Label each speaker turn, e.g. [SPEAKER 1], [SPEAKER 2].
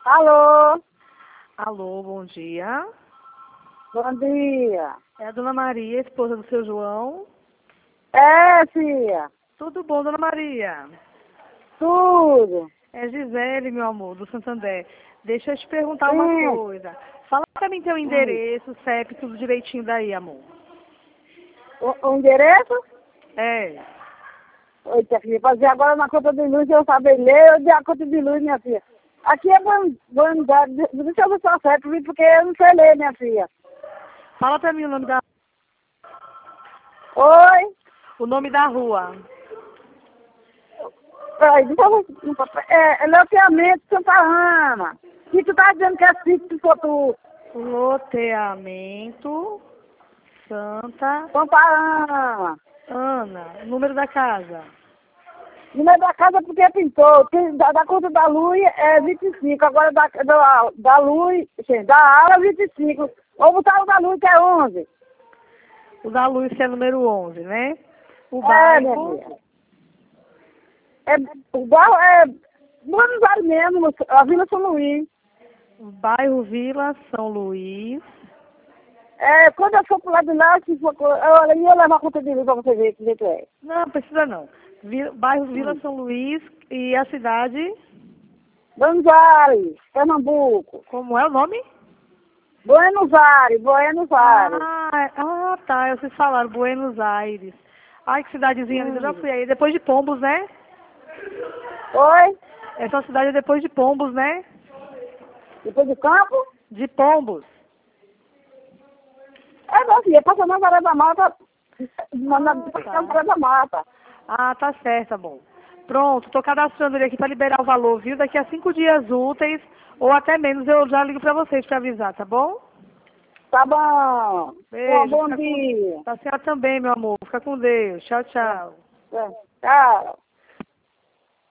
[SPEAKER 1] Alô?
[SPEAKER 2] Alô, bom dia.
[SPEAKER 1] Bom dia.
[SPEAKER 2] É a dona Maria, esposa do seu João.
[SPEAKER 1] É, filha.
[SPEAKER 2] Tudo bom, dona Maria?
[SPEAKER 1] Tudo.
[SPEAKER 2] É Gisele, meu amor, do Santander. Deixa eu te perguntar uma
[SPEAKER 1] Sim.
[SPEAKER 2] coisa. Fala pra mim teu
[SPEAKER 1] Hum.
[SPEAKER 2] endereço, CEP, tudo direitinho daí, amor.
[SPEAKER 1] O endereço?
[SPEAKER 2] É.
[SPEAKER 1] Eita, filha, fazer agora na conta de luz, eu saber ler, eu dei a conta de luz, minha filha. Aqui é Bandar, deixa eu ver se eu acerto, viu, porque eu não sei ler, minha filha.
[SPEAKER 2] Fala pra mim
[SPEAKER 1] Oi?
[SPEAKER 2] o nome da rua.
[SPEAKER 1] Peraí, deixa eu ver no papel. É loteamento Santa Ana. E tu tá dizendo que é sítio for tu?
[SPEAKER 2] Loteamento Santa
[SPEAKER 1] Santa Ana.
[SPEAKER 2] Ana. Número da casa.
[SPEAKER 1] Número da casa porque pintou. Da conta da luz é 25. Agora da luz, sim, da ala 25. Vamos botar o da luz que é 11.
[SPEAKER 2] O da Luz, que é número 11, né? O
[SPEAKER 1] É, minha
[SPEAKER 2] bairro.
[SPEAKER 1] filha. O bairro é Buenos Aires mesmo, a Vila São Luís.
[SPEAKER 2] Bairro Vila São Luís.
[SPEAKER 1] É, quando eu for pro lado de lá, se for, olha, eu levar a conta de luz pra você ver que jeito é.
[SPEAKER 2] Não, precisa não. Bairro Vila São Luís e a cidade,
[SPEAKER 1] Buenos Aires, Pernambuco.
[SPEAKER 2] como é o nome?
[SPEAKER 1] Buenos Aires, Buenos Aires.
[SPEAKER 2] Tá, vocês falaram, Buenos Aires. Ai, que cidadezinha linda, eu já fui aí. Depois de Pombos, né?
[SPEAKER 1] Oi?
[SPEAKER 2] Essa cidade é depois de Pombos, né?
[SPEAKER 1] Depois do campo?
[SPEAKER 2] De Pombos.
[SPEAKER 1] É, minha filha, passa na Varé da Mata,
[SPEAKER 2] Tá.
[SPEAKER 1] na Varé da Mata.
[SPEAKER 2] Ah, tá certo, tá bom. Pronto, tô cadastrando ele aqui para liberar o valor, viu? Daqui a 5 dias úteis, ou até menos, eu já ligo para vocês para avisar, tá bom?
[SPEAKER 1] Tá bom.
[SPEAKER 2] Beijo.
[SPEAKER 1] Bom dia.
[SPEAKER 2] Tá certo também, meu amor. Fica com Deus. Tchau, tchau.
[SPEAKER 1] Tchau.